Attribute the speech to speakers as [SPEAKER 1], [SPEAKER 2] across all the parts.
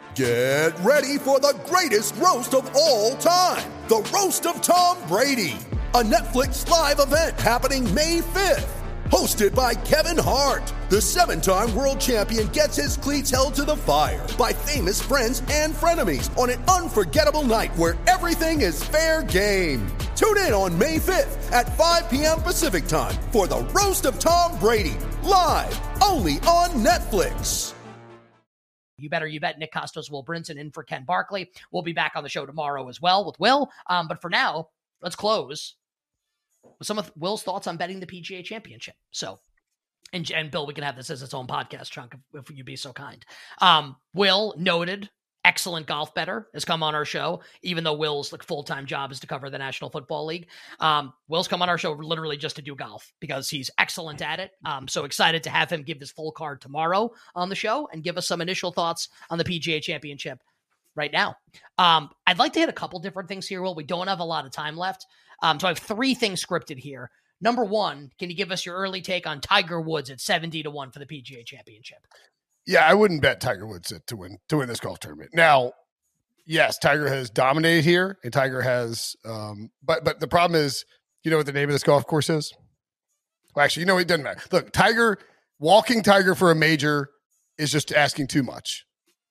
[SPEAKER 1] Get ready for the greatest roast of all time, the Roast of Tom Brady, a Netflix live event happening May 5th. Hosted by Kevin Hart, the 7-time world champion gets his cleats held to the fire by famous friends and frenemies on an unforgettable night where everything is fair game. Tune in on May 5th at 5 p.m. Pacific time for the Roast of Tom Brady, live only on Netflix.
[SPEAKER 2] You bet Nick Costos, Will Brinson in for Ken Barkley. We'll be back on the show tomorrow as well with Will. But for now, let's close with some of Will's thoughts on betting the PGA Championship. So, and Bill, we can have this as its own podcast chunk if you'd be so kind. Will, noted, excellent golf bettor, has come on our show, even though Will's full-time job is to cover the National Football League. Will's come on our show literally just to do golf because he's excellent at it. So excited to have him give his full card tomorrow on the show and give us some initial thoughts on the PGA Championship right now. I'd like to hit a couple different things here, Will. We don't have a lot of time left. So I have 3 things scripted here. Number 1, can you give us your early take on Tiger Woods at 70-1 for the PGA Championship?
[SPEAKER 3] Yeah, I wouldn't bet Tiger Woods to win this golf tournament. Now, yes, Tiger has dominated here, and Tiger has, but the problem is, you know what the name of this golf course is? Well, actually, you know, it doesn't matter. Look, walking Tiger for a major is just asking too much.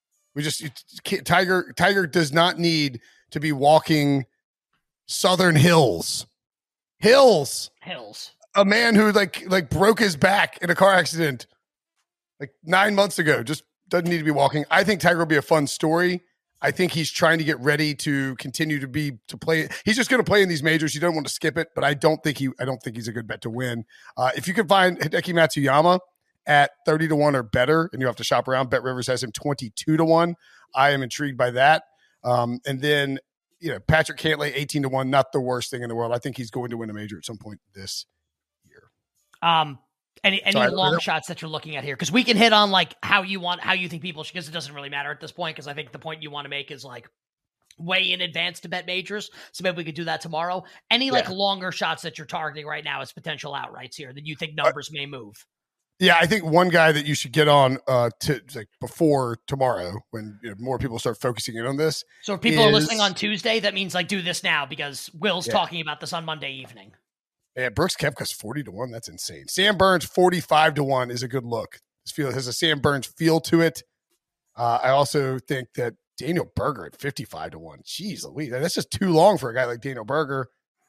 [SPEAKER 3] Tiger does not need to be walking Southern Hills. A man who like broke his back in a car accident like 9 months ago just doesn't need to be walking. I think Tiger will be a fun story. I think he's trying to get ready to continue to play. He's just going to play in these majors. You don't want to skip it, but I don't think he's a good bet to win. If you can find Hideki Matsuyama at 30-1 or better, and you have to shop around, Bet Rivers has him 22-1. I am intrigued by that. And then, you know, Patrick Cantlay 18-1, not the worst thing in the world. I think he's going to win a major at some point this year.
[SPEAKER 2] Any long shots that you're looking at here? Because we can hit on like how you think people should, because it doesn't really matter at this point. Because I think the point you want to make is like way in advance to bet majors. So maybe we could do that tomorrow. Any longer shots that you're targeting right now as potential outrights here that you think numbers may move?
[SPEAKER 3] Yeah, I think one guy that you should get on to like before tomorrow when more people start focusing in on this.
[SPEAKER 2] So if people are listening on Tuesday, that means like do this now because Will's talking about this on Monday evening.
[SPEAKER 3] Yeah, Brooks Koepka's 40-1. That's insane. Sam Burns 45-1 is a good look. This has a Sam Burns feel to it. I also think that Daniel Berger at 55-1. Jeez Louise, that's just too long for a guy like Daniel Berger.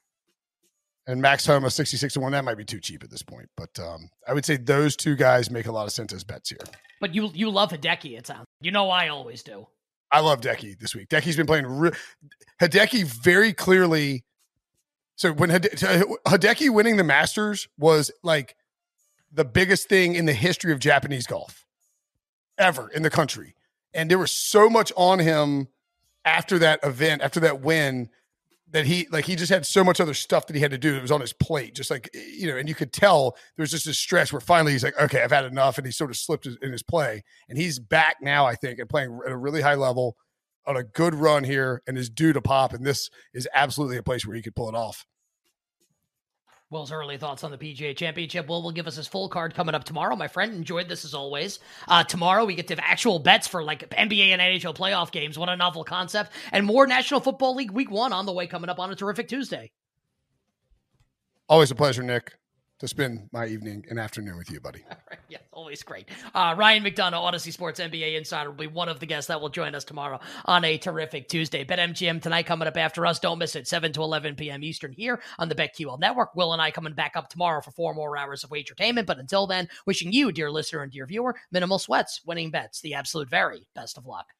[SPEAKER 3] And Max Homa 66-1. That might be too cheap at this point, but I would say those two guys make a lot of sense as bets here.
[SPEAKER 2] But you love Hideki, it sounds. I always do. I
[SPEAKER 3] love Hideki this week. Hideki's been playing. Hideki very clearly. So when Hideki winning the Masters was like the biggest thing in the history of Japanese golf ever in the country, and there was so much on him after that event, after that win, that he just had so much other stuff that he had to do that was on his plate. Just like, and you could tell there was just a stretch where finally he's like, okay, I've had enough. And he sort of slipped in his play. And he's back now, I think, and playing at a really high level on a good run here and is due to pop. And this is absolutely a place where he could pull it off.
[SPEAKER 2] Will's early thoughts on the PGA Championship. Will give us his full card coming up tomorrow. My friend, enjoyed this as always. Tomorrow we get to have actual bets for like NBA and NHL playoff games. What a novel concept. And more National Football League Week 1 on the way coming up on a terrific Tuesday.
[SPEAKER 3] Always a pleasure, Nick, to spend my evening and afternoon with you, buddy.
[SPEAKER 2] All right. Yeah, always great. Ryan McDonough, Odyssey Sports NBA Insider, will be one of the guests that will join us tomorrow on a terrific Tuesday. BetMGM tonight coming up after us. Don't miss it, 7 to 11 p.m. Eastern here on the BetQL Network. Will and I coming back up tomorrow for 4 more hours of wagertainment. But until then, wishing you, dear listener and dear viewer, minimal sweats, winning bets, the absolute very best of luck.